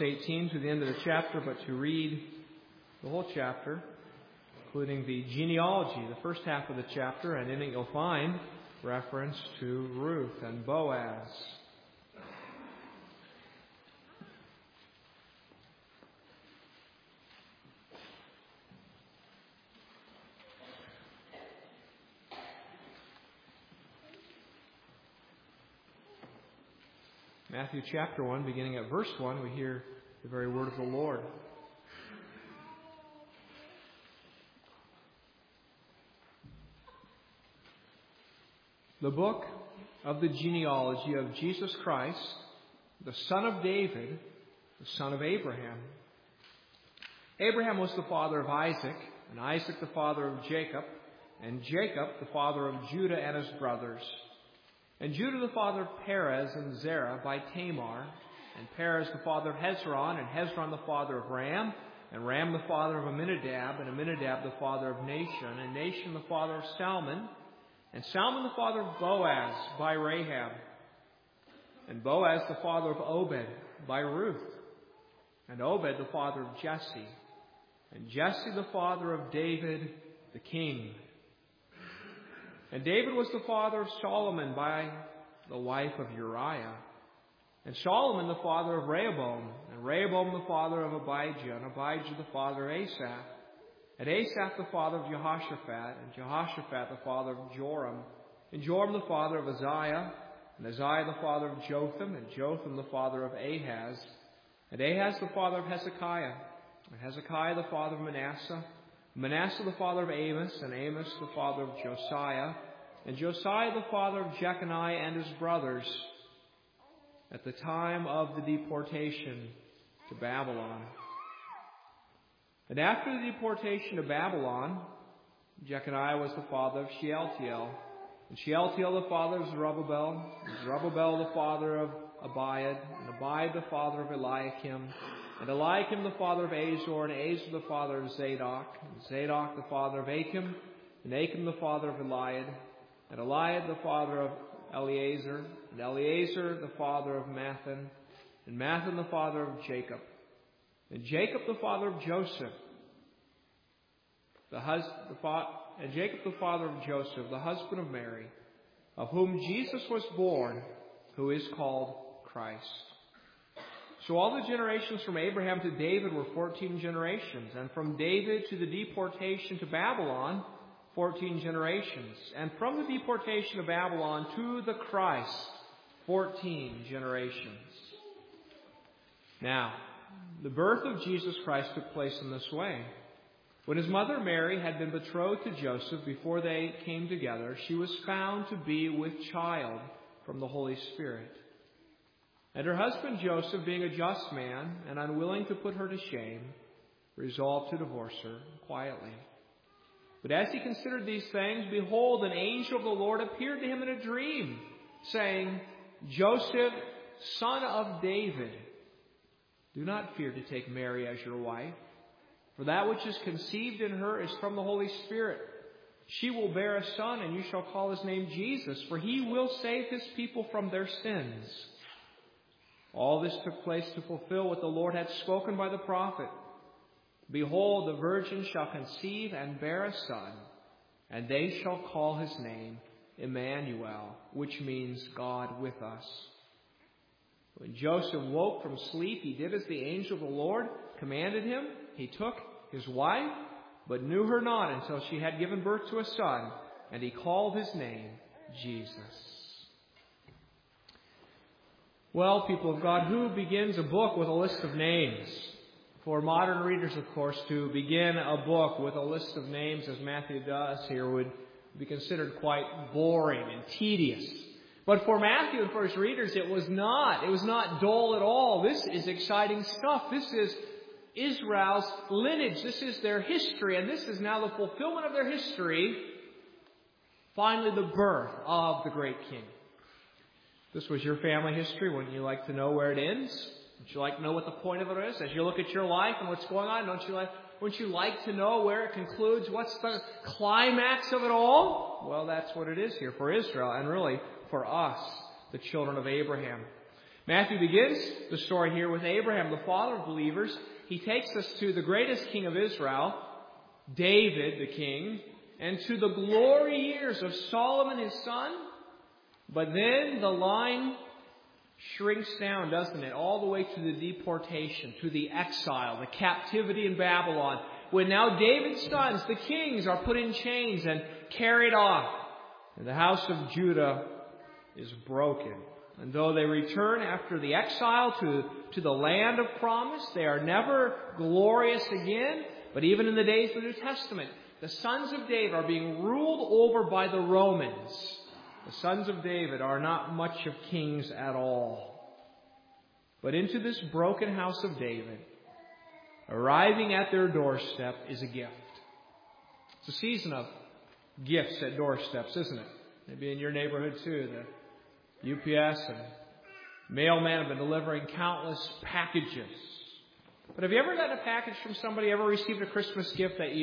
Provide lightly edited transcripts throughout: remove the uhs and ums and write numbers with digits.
18 to the end of the chapter, but to read the whole chapter, including the genealogy, the first half of the chapter, and in it you'll find reference to Ruth and Boaz. Matthew chapter 1, beginning at verse 1, we hear the very word of the Lord. The book of the genealogy of Jesus Christ, the son of David, the son of Abraham. Abraham was the father of Isaac, and Isaac the father of Jacob, and Jacob the father of Judah and his brothers. And Judah the father of Perez and Zerah by Tamar, and Perez the father of Hezron, and Hezron the father of Ram, and Ram the father of Amminadab, and Amminadab the father of Nahshon, and Nahshon the father of Salmon, and Salmon the father of Boaz by Rahab, and Boaz the father of Obed by Ruth, and Obed the father of Jesse, and Jesse the father of David the king. And David was the father of Solomon by the wife of Uriah. And Solomon the father of Rehoboam. And Rehoboam the father of Abijah. And Abijah the father of Asaph. And Asaph the father of Jehoshaphat. And Jehoshaphat the father of Joram. And Joram the father of Uzziah. And Uzziah the father of Jotham. And Jotham the father of Ahaz. And Ahaz the father of Hezekiah. And Hezekiah the father of Manasseh. Manasseh the father of Amos, and Amos the father of Josiah, and Josiah the father of Jeconiah and his brothers at the time of the deportation to Babylon. And after the deportation to Babylon, Jeconiah was the father of Shealtiel, and Shealtiel the father of Zerubbabel, and Zerubbabel the father of Abiad, and Abiad the father of Eliakim, and Eliakim the father of Azor, and Azor the father of Zadok, and Zadok the father of Achim, and Achim the father of Eliad, and Eliad the father of Eleazar, and Eleazar the father of Mathan, and Mathan the father of Jacob, and Jacob the father of Joseph, and Jacob the father of Joseph, the husband of Mary, of whom Jesus was born, who is called Christ. So all the generations from Abraham to David were 14 generations, and from David to the deportation to Babylon, 14 generations, and from the deportation to Babylon to the Christ, 14 generations. Now, the birth of Jesus Christ took place in this way. When his mother Mary had been betrothed to Joseph before they came together, she was found to be with child from the Holy Spirit. And her husband Joseph, being a just man and unwilling to put her to shame, resolved to divorce her quietly. But as he considered these things, behold, an angel of the Lord appeared to him in a dream, saying, Joseph, son of David, do not fear to take Mary as your wife, for that which is conceived in her is from the Holy Spirit. She will bear a son, and you shall call his name Jesus, for he will save his people from their sins. All this took place to fulfill what the Lord had spoken by the prophet. Behold, the virgin shall conceive and bear a son, and they shall call his name Emmanuel, which means God with us. When Joseph woke from sleep, he did as the angel of the Lord commanded him. He took his wife, but knew her not until she had given birth to a son, and he called his name Jesus. Well, people of God, who begins a book with a list of names? For modern readers, of course, to begin a book with a list of names, as Matthew does here, would be considered quite boring and tedious. But for Matthew and for his readers, it was not. It was not dull at all. This is exciting stuff. This is Israel's lineage. This is their history, and this is now the fulfillment of their history. Finally, the birth of the great king. This was your family history. Wouldn't you like to know where it ends? Wouldn't you like to know what the point of it is? As you look at your life and what's going on, wouldn't you like to know where it concludes? What's the climax of it all? Well, that's what it is here for Israel, and really for us, the children of Abraham. Matthew begins the story here with Abraham, the father of believers. He takes us to the greatest king of Israel, David the king, and to the glory years of Solomon his son. But then the line shrinks down, doesn't it? All the way to the deportation, to the exile, the captivity in Babylon, when now David's sons, the kings, are put in chains and carried off. And the house of Judah is broken. And though they return after the exile to the land of promise, they are never glorious again. But even in the days of the New Testament, the sons of David are being ruled over by the Romans. The sons of David are not much of kings at all. But into this broken house of David, arriving at their doorstep, is a gift. It's a season of gifts at doorsteps, isn't it? Maybe in your neighborhood too. The UPS and mailman have been delivering countless packages. But have you ever gotten a package from somebody, ever received a Christmas gift that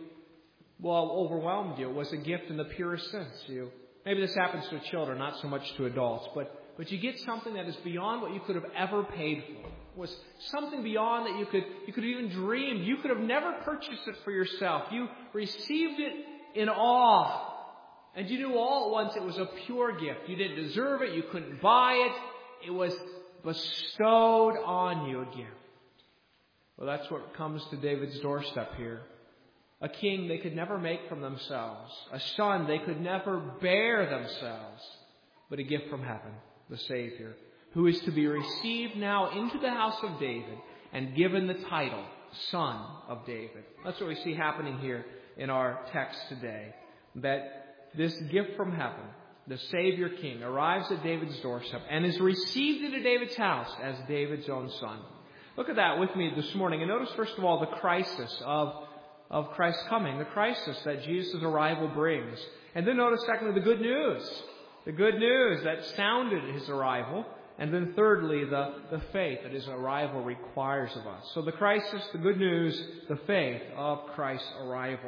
overwhelmed you? It was a gift in the purest sense. Maybe this happens to children, not so much to adults, but you get something that is beyond what you could have ever paid for. It was something beyond that you could even dream. You could have never purchased it for yourself. You received it in awe. And you knew all at once it was a pure gift. You didn't deserve it. You couldn't buy it. It was bestowed on you, a gift. Well, that's what comes to David's doorstep here. A king they could never make from themselves. A son they could never bear themselves. But a gift from heaven, the Savior, who is to be received now into the house of David and given the title, Son of David. That's what we see happening here in our text today. That this gift from heaven, the Savior King, arrives at David's doorstep and is received into David's house as David's own son. Look at that with me this morning. And notice, first of all, the crisis of Christ's coming, the crisis that Jesus' arrival brings. And then notice, secondly, the good news that sounded his arrival. And then thirdly, the faith that his arrival requires of us. So the crisis, the good news, the faith of Christ's arrival.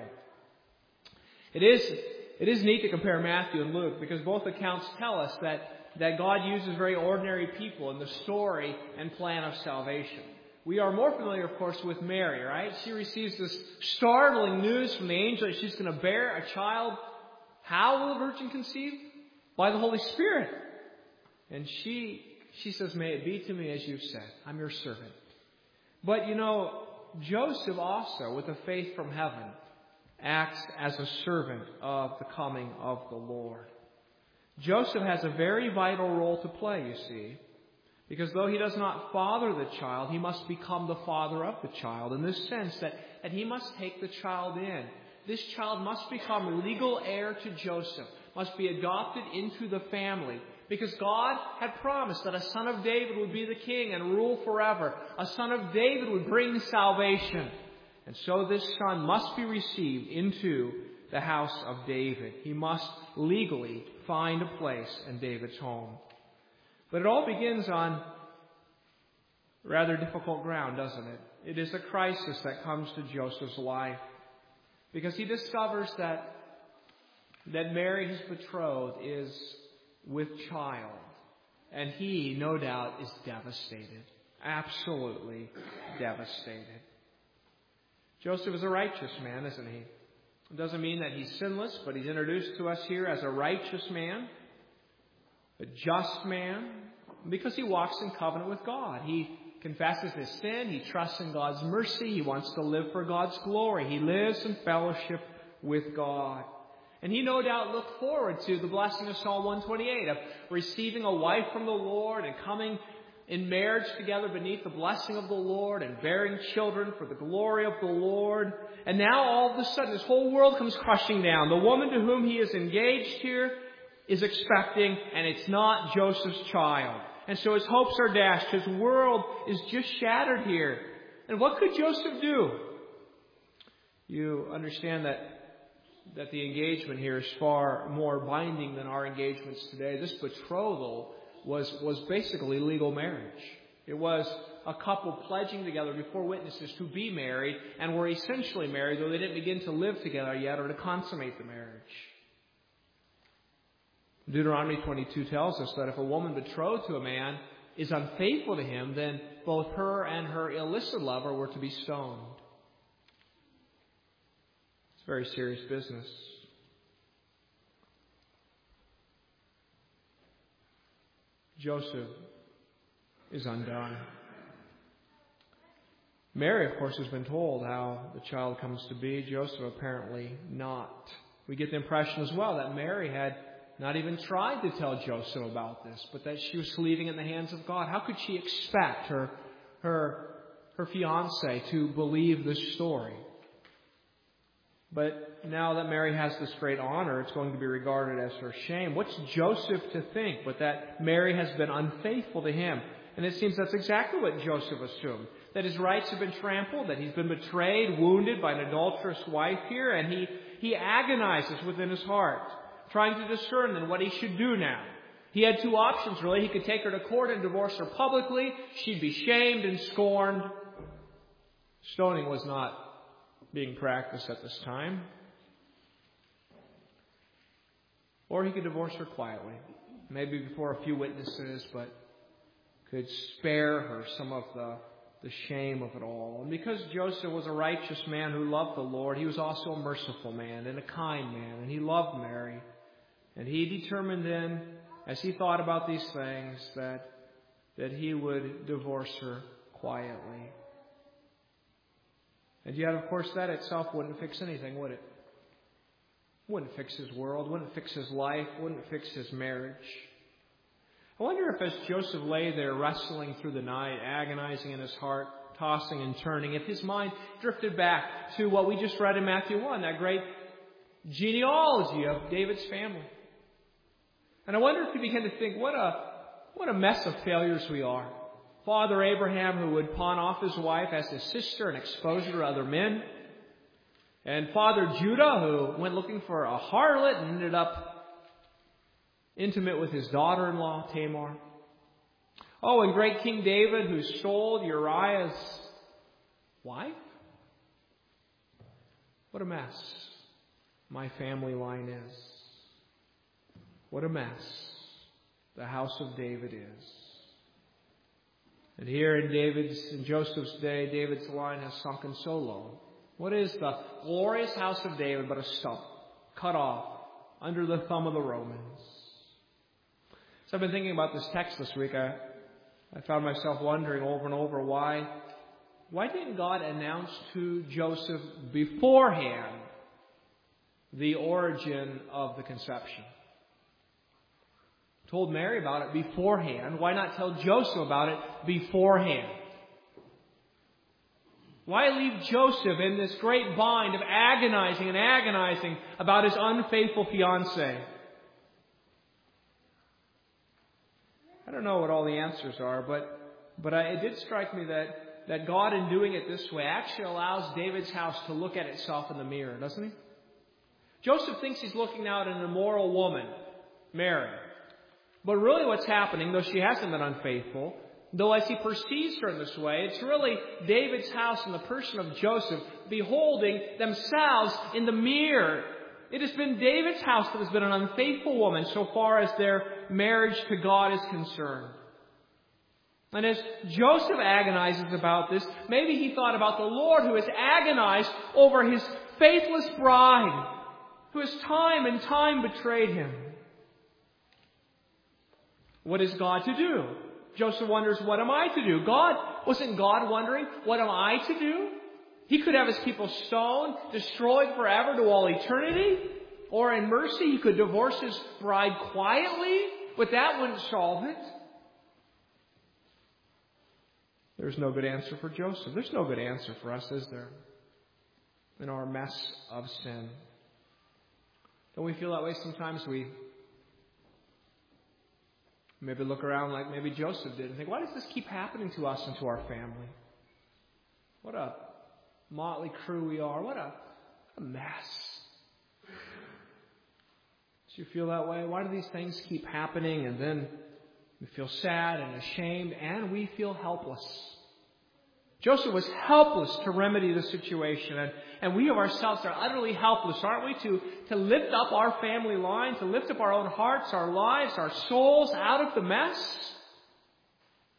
It is neat to compare Matthew and Luke because both accounts tell us that God uses very ordinary people in the story and plan of salvation. We are more familiar, of course, with Mary, right? She receives this startling news from the angel that she's going to bear a child. How will the virgin conceive? By the Holy Spirit. And she says, may it be to me as you've said. I'm your servant. But Joseph also, with a faith from heaven, acts as a servant of the coming of the Lord. Joseph has a very vital role to play, you see, because though he does not father the child, he must become the father of the child in this sense that he must take the child in. This child must become legal heir to Joseph, must be adopted into the family, because God had promised that a son of David would be the king and rule forever. A son of David would bring salvation. And so this son must be received into the house of David. He must legally find a place in David's home. But it all begins on rather difficult ground, doesn't it? It is a crisis that comes to Joseph's life because he discovers that Mary, his betrothed, is with child. And he, no doubt, is devastated. Absolutely devastated. Joseph is a righteous man, isn't he? It doesn't mean that he's sinless, but he's introduced to us here as a righteous man, a just man, because he walks in covenant with God. He confesses his sin. He trusts in God's mercy. He wants to live for God's glory. He lives in fellowship with God. And he no doubt looked forward to the blessing of Psalm 128, of receiving a wife from the Lord and coming in marriage together beneath the blessing of the Lord and bearing children for the glory of the Lord. And now all of a sudden his whole world comes crushing down. The woman to whom he is engaged here is expecting, and it's not Joseph's child. And so his hopes are dashed. His world is just shattered here. And what could Joseph do? You understand that the engagement here is far more binding than our engagements today. This betrothal was basically legal marriage. It was a couple pledging together before witnesses to be married and were essentially married, though they didn't begin to live together yet or to consummate the marriage. Deuteronomy 22 tells us that if a woman betrothed to a man is unfaithful to him, then both her and her illicit lover were to be stoned. It's very serious business. Joseph is undone. Mary, of course, has been told how the child comes to be. Joseph apparently not. We get the impression as well that Mary had not even tried to tell Joseph about this, but that she was leaving in the hands of God. How could she expect her fiancé to believe this story? But now that Mary has this great honor, it's going to be regarded as her shame. What's Joseph to think but that Mary has been unfaithful to him? And it seems that's exactly what Joseph assumed. That his rights have been trampled, that he's been betrayed, wounded by an adulterous wife here, and he agonizes within his heart, trying to discern then what he should do now. He had two options, really. He could take her to court and divorce her publicly. She'd be shamed and scorned. Stoning was not being practiced at this time. Or he could divorce her quietly, maybe before a few witnesses, but could spare her some of the shame of it all. And because Joseph was a righteous man who loved the Lord, he was also a merciful man and a kind man, and he loved Mary. And he determined then, as he thought about these things, that he would divorce her quietly. And yet, of course, that itself wouldn't fix anything, would it? Wouldn't fix his world, wouldn't fix his life, wouldn't fix his marriage. I wonder if as Joseph lay there wrestling through the night, agonizing in his heart, tossing and turning, if his mind drifted back to what we just read in Matthew 1, that great genealogy of David's family. And I wonder if he began to think, what a mess of failures we are. Father Abraham, who would pawn off his wife as his sister and expose her to other men. And Father Judah, who went looking for a harlot and ended up intimate with his daughter-in-law, Tamar. Oh, and great King David, who stole Uriah's wife. What a mess my family line is. What a mess the house of David is. And here in Joseph's day, David's line has sunken so low. What is the glorious house of David but a stump, cut off under the thumb of the Romans? So I've been thinking about this text this week. I found myself wondering over and over why didn't God announce to Joseph beforehand the origin of the conception? Told Mary about it beforehand. Why not tell Joseph about it beforehand? Why leave Joseph in this great bind of agonizing about his unfaithful fiancée? I don't know what all the answers are, but it did strike me that God, in doing it this way, actually allows David's house to look at itself in the mirror, doesn't he? Joseph thinks he's looking out at an immoral woman, Mary. But really what's happening, though she hasn't been unfaithful, though as he perceives her in this way, it's really David's house in the person of Joseph beholding themselves in the mirror. It has been David's house that has been an unfaithful woman so far as their marriage to God is concerned. And as Joseph agonizes about this, maybe he thought about the Lord who has agonized over his faithless bride, who has time and time betrayed him. What is God to do? Joseph wonders, what am I to do? Wasn't God wondering, what am I to do? He could have his people stoned, destroyed forever to all eternity. Or in mercy, he could divorce his bride quietly, but that wouldn't solve it. There's no good answer for Joseph. There's no good answer for us, is there? In our mess of sin. Don't we feel that way sometimes? We maybe look around like maybe Joseph did and think, why does this keep happening to us and to our family? What a motley crew we are. What a mess. Do you feel that way? Why do these things keep happening? And then we feel sad and ashamed and we feel helpless. Joseph was helpless to remedy the situation. And we of ourselves are utterly helpless, aren't we? To lift up our family line, to lift up our own hearts, our lives, our souls out of the mess.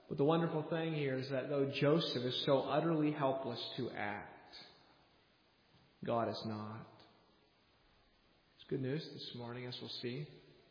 But the wonderful thing here is that though Joseph is so utterly helpless to act, God is not. It's good news this morning, as we'll see.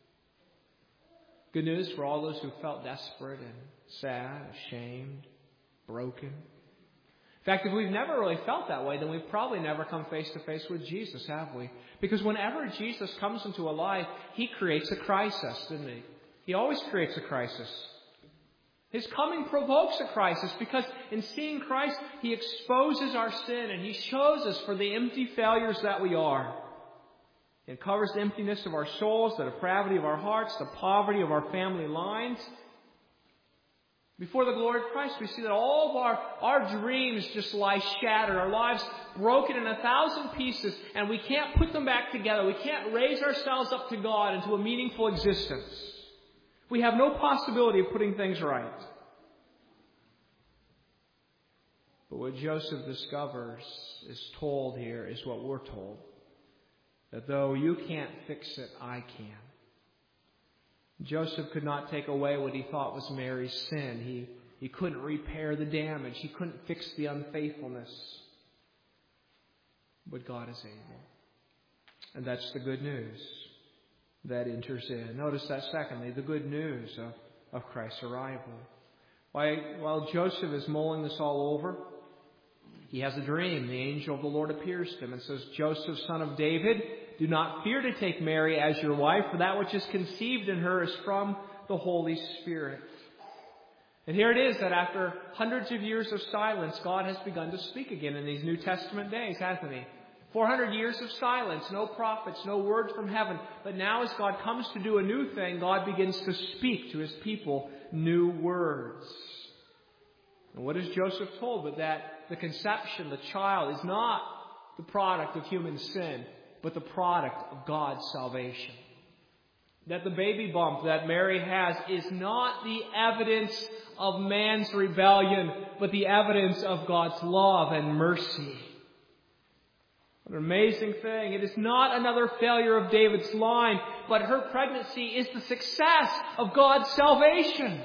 Good news for all those who felt desperate and sad, ashamed, broken. In fact, if we've never really felt that way, then we've probably never come face to face with Jesus, have we? Because whenever Jesus comes into a life, He creates a crisis, doesn't He? He always creates a crisis. His coming provokes a crisis because in seeing Christ, He exposes our sin and He shows us for the empty failures that we are. It covers the emptiness of our souls, the depravity of our hearts, the poverty of our family lines. Before the glory of Christ, we see that all of our dreams just lie shattered, our lives broken in 1,000 pieces, and we can't put them back together. We can't raise ourselves up to God into a meaningful existence. We have no possibility of putting things right. But what Joseph discovers, is told here, is what we're told. That though you can't fix it, I can. Joseph could not take away what he thought was Mary's sin. He couldn't repair the damage. He couldn't fix the unfaithfulness. But God is able. And that's the good news that enters in. Notice that secondly, the good news of Christ's arrival. While Joseph is mulling this all over, he has a dream. The angel of the Lord appears to him and says, Joseph, son of David, do not fear to take Mary as your wife, for that which is conceived in her is from the Holy Spirit. And here it is that after hundreds of years of silence, God has begun to speak again in these New Testament days, hasn't He? 400 years of silence, no prophets, no word from heaven. But now as God comes to do a new thing, God begins to speak to His people new words. And what is Joseph told? But that the conception, the child, is not the product of human sin, but the product of God's salvation. That the baby bump that Mary has is not the evidence of man's rebellion, but the evidence of God's love and mercy. What an amazing thing. It is not another failure of David's line, but her pregnancy is the success of God's salvation.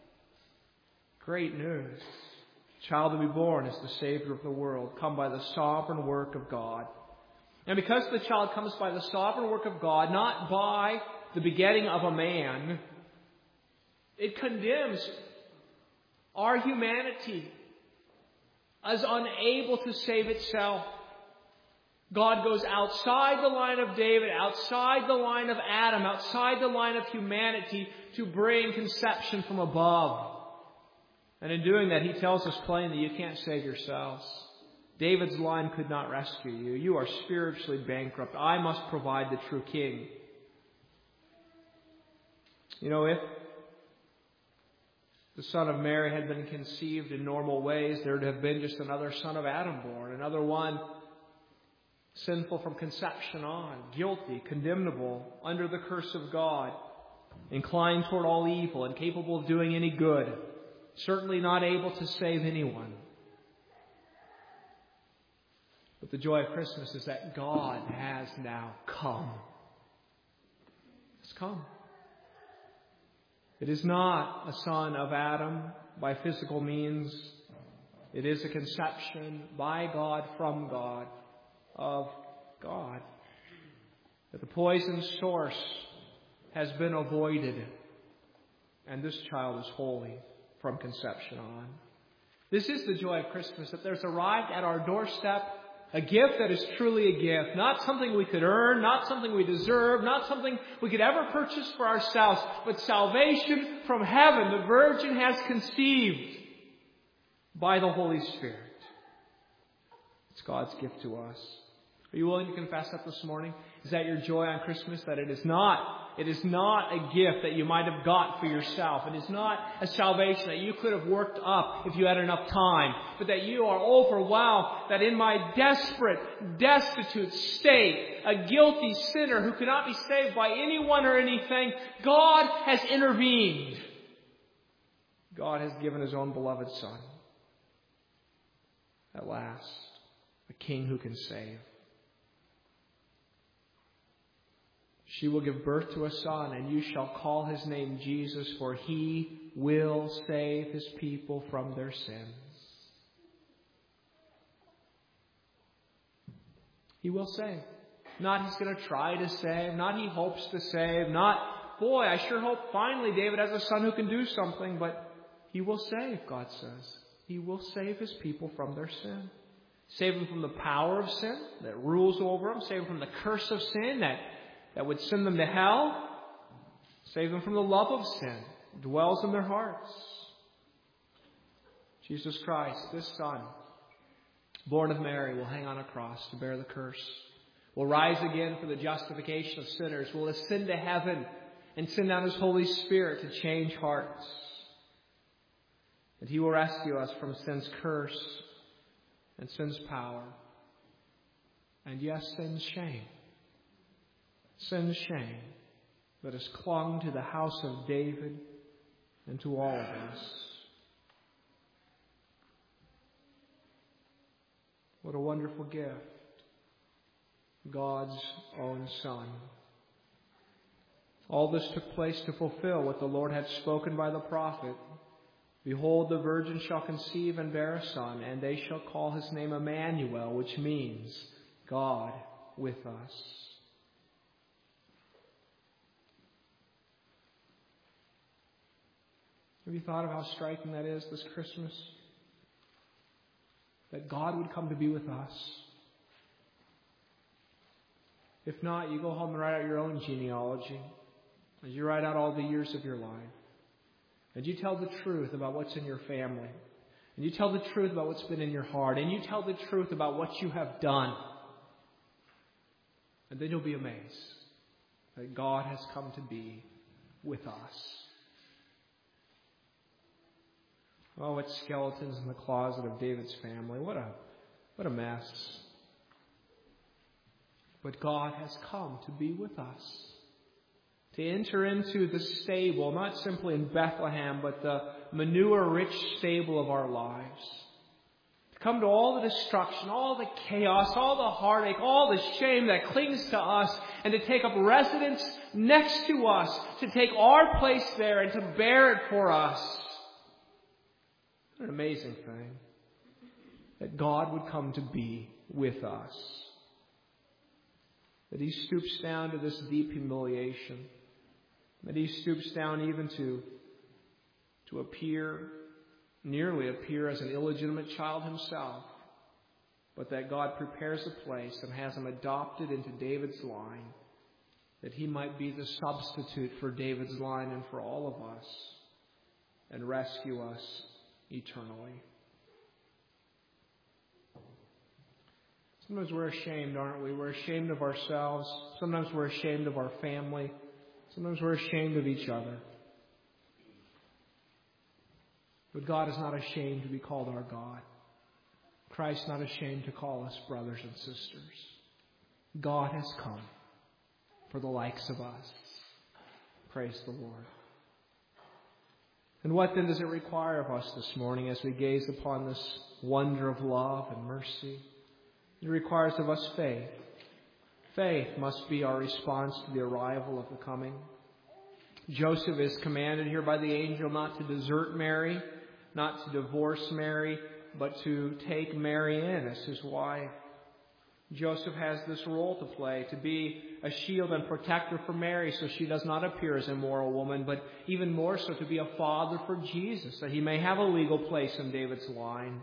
Great news. The child to be born is the Savior of the world, come by the sovereign work of God. And because the child comes by the sovereign work of God, not by the begetting of a man, it condemns our humanity as unable to save itself. God goes outside the line of David, outside the line of Adam, outside the line of humanity to bring conception from above. And in doing that, He tells us plainly, you can't save yourselves. David's line could not rescue you. You are spiritually bankrupt. I must provide the true king. You know, if the son of Mary had been conceived in normal ways, there would have been just another son of Adam born, another one sinful from conception on, guilty, condemnable, under the curse of God, inclined toward all evil, incapable of doing any good, certainly not able to save anyone. But the joy of Christmas is that God has now come. He's come. It is not a son of Adam by physical means. It is a conception by God, from God, of God. That the poison source has been avoided, and this child is holy from conception on. This is the joy of Christmas, that there's arrived at our doorstep a gift that is truly a gift. Not something we could earn, not something we deserve, not something we could ever purchase for ourselves, but salvation from heaven. The Virgin has conceived by the Holy Spirit. It's God's gift to us. Are you willing to confess that this morning? Is that your joy on Christmas? That it is not a gift that you might have got for yourself. It is not a salvation that you could have worked up if you had enough time. But that you are overwhelmed, that in my desperate, destitute state, a guilty sinner who cannot be saved by anyone or anything, God has intervened. God has given His own beloved Son. At last, a King who can save. She will give birth to a son, and you shall call his name Jesus, for he will save his people from their sins. He will save. Not he's going to try to save, not he hopes to save, not, boy, I sure hope finally David has a son who can do something, but he will save, God says. He will save his people from their sin. Save them from the power of sin that rules over them. Save them from the curse of sin that would send them to hell. Save them from the love of sin that dwells in their hearts. Jesus Christ, this Son, born of Mary, will hang on a cross to bear the curse. Will rise again for the justification of sinners. Will ascend to heaven and send down his Holy Spirit to change hearts. And he will rescue us from sin's curse and sin's power. And yes, sin's shame. Sin's shame that has clung to the house of David and to all of us. What a wonderful gift. God's own Son. All this took place to fulfill what the Lord had spoken by the prophet. Behold, the virgin shall conceive and bear a son, and they shall call his name Emmanuel, which means God with us. Have you thought of how striking that is this Christmas? That God would come to be with us. If not, you go home and write out your own genealogy as you write out all the years of your life. And you tell the truth about what's in your family. And you tell the truth about what's been in your heart. And you tell the truth about what you have done. And then you'll be amazed that God has come to be with us. Oh, what skeletons in the closet of David's family. What a mess. But God has come to be with us. To enter into the stable, not simply in Bethlehem, but the manure-rich stable of our lives. To come to all the destruction, all the chaos, all the heartache, all the shame that clings to us, and to take up residence next to us, to take our place there and to bear it for us. What an amazing thing. That God would come to be with us. That he stoops down to this deep humiliation. That he stoops down even to nearly appear as an illegitimate child himself. But that God prepares a place and has him adopted into David's line. That he might be the substitute for David's line and for all of us. And rescue us eternally. Sometimes we're ashamed, aren't we? We're ashamed of ourselves. Sometimes we're ashamed of our family. Sometimes we're ashamed of each other. But God is not ashamed to be called our God. Christ is not ashamed to call us brothers and sisters. God has come for the likes of us. Praise the Lord. And what then does it require of us this morning as we gaze upon this wonder of love and mercy? It requires of us faith. Faith must be our response to the arrival of the coming. Joseph is commanded here by the angel not to desert Mary, not to divorce Mary, but to take Mary in as his wife. Joseph has this role to play, to be a shield and protector for Mary so she does not appear as an immoral woman, but even more so to be a father for Jesus, that he may have a legal place in David's line.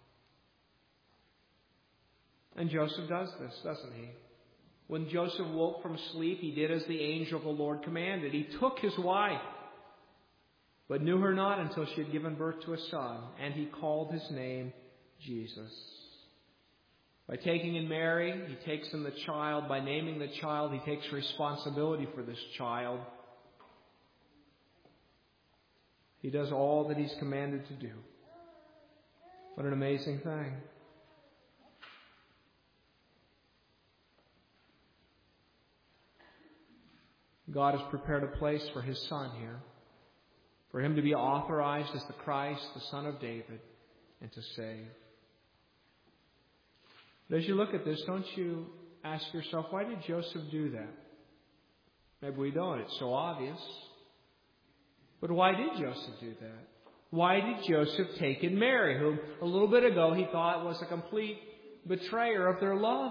And Joseph does this, doesn't he? When Joseph woke from sleep, he did as the angel of the Lord commanded. He took his wife, but knew her not until she had given birth to a son, and he called his name Jesus. By taking in Mary, he takes in the child. By naming the child, he takes responsibility for this child. He does all that he's commanded to do. What an amazing thing. God has prepared a place for his Son here, for him to be authorized as the Christ, the Son of David, and to save. But as you look at this, don't you ask yourself, why did Joseph do that? Maybe we don't. It's so obvious. But why did Joseph do that? Why did Joseph take in Mary, whom a little bit ago he thought was a complete betrayer of their love?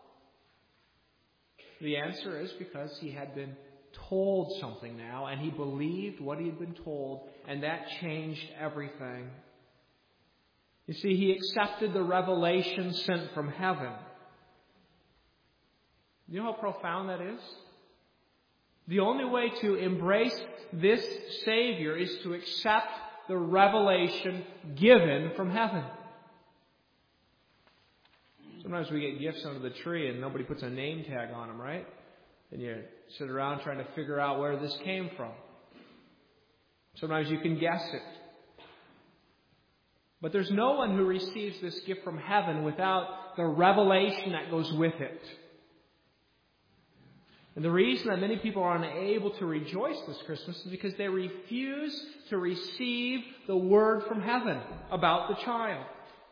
The answer is because he had been told something now, and he believed what he had been told, and that changed everything. You see, he accepted the revelation sent from heaven. You know how profound that is? The only way to embrace this Savior is to accept the revelation given from heaven. Sometimes we get gifts under the tree and nobody puts a name tag on them, right? And you sit around trying to figure out where this came from. Sometimes you can guess it. But there's no one who receives this gift from heaven without the revelation that goes with it. And the reason that many people are unable to rejoice this Christmas is because they refuse to receive the word from heaven about the child.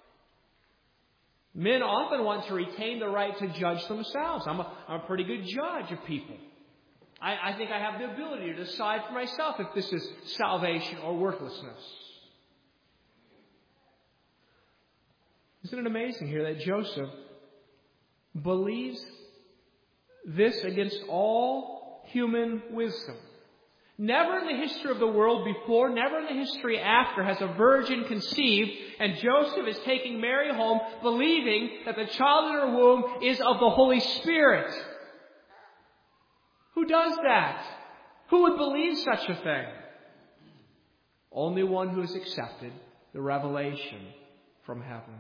Men often want to retain the right to judge themselves. I'm a pretty good judge of people. I think I have the ability to decide for myself if this is salvation or worthlessness. Isn't it amazing here that Joseph believes this against all human wisdom? Never in the history of the world before, never in the history after has a virgin conceived, and Joseph is taking Mary home believing that the child in her womb is of the Holy Spirit. Who does that? Who would believe such a thing? Only one who has accepted the revelation from heaven.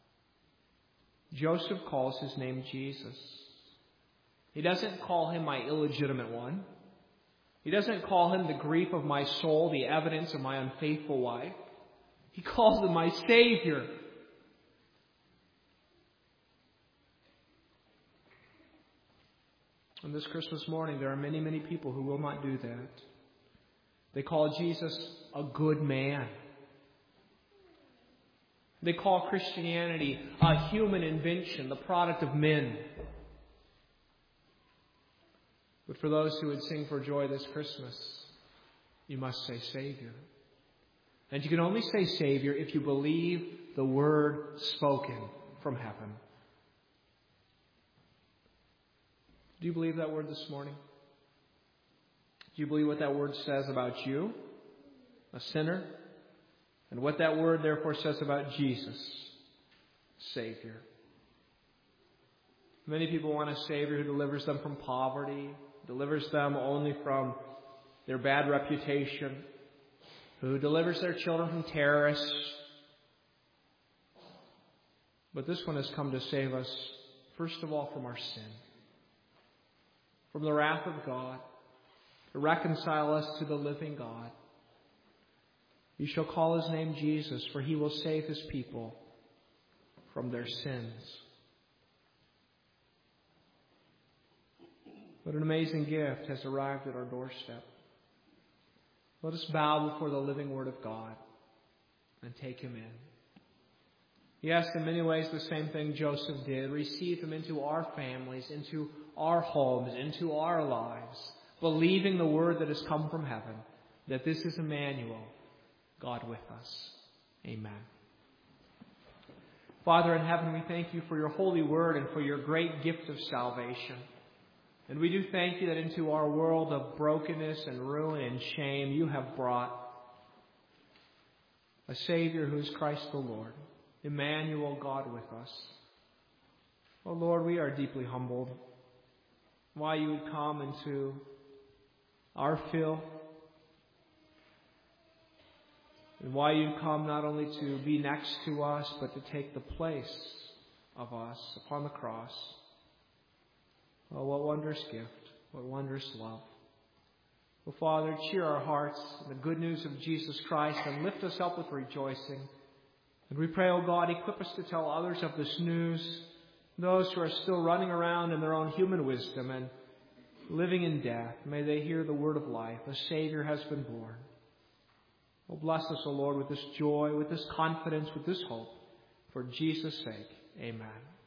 Joseph calls his name Jesus. He doesn't call him my illegitimate one. He doesn't call him the grief of my soul, the evidence of my unfaithful wife. He calls him my Savior. On this Christmas morning, there are many, many people who will not do that. They call Jesus a good man. They call Christianity a human invention, the product of men. But for those who would sing for joy this Christmas, you must say Savior. And you can only say Savior if you believe the word spoken from heaven. Do you believe that word this morning? Do you believe what that word says about you, a sinner? And what that word therefore says about Jesus, Savior. Many people want a Savior who delivers them from poverty, delivers them only from their bad reputation, who delivers their children from terrorists. But this one has come to save us, first of all, from our sin, from the wrath of God, to reconcile us to the living God. You shall call his name Jesus, for he will save his people from their sins. What an amazing gift has arrived at our doorstep. Let us bow before the living Word of God and take him in. Yes, in many ways the same thing Joseph did. Receive him into our families, into our homes, into our lives, believing the word that has come from heaven, that this is Emmanuel, God with us. Amen. Father in heaven, we thank you for your holy word and for your great gift of salvation. And we do thank you that into our world of brokenness and ruin and shame, you have brought a Savior who is Christ the Lord, Emmanuel, God with us. Oh Lord, we are deeply humbled. Why you would come into our filth, and why you come not only to be next to us, but to take the place of us upon the cross. Oh, what wondrous gift, what wondrous love. Oh, Father, cheer our hearts in the good news of Jesus Christ and lift us up with rejoicing. And we pray, oh God, equip us to tell others of this news, those who are still running around in their own human wisdom and living in death. May they hear the word of life. A Savior has been born. Oh, bless us, O Lord, with this joy, with this confidence, with this hope. For Jesus' sake, amen.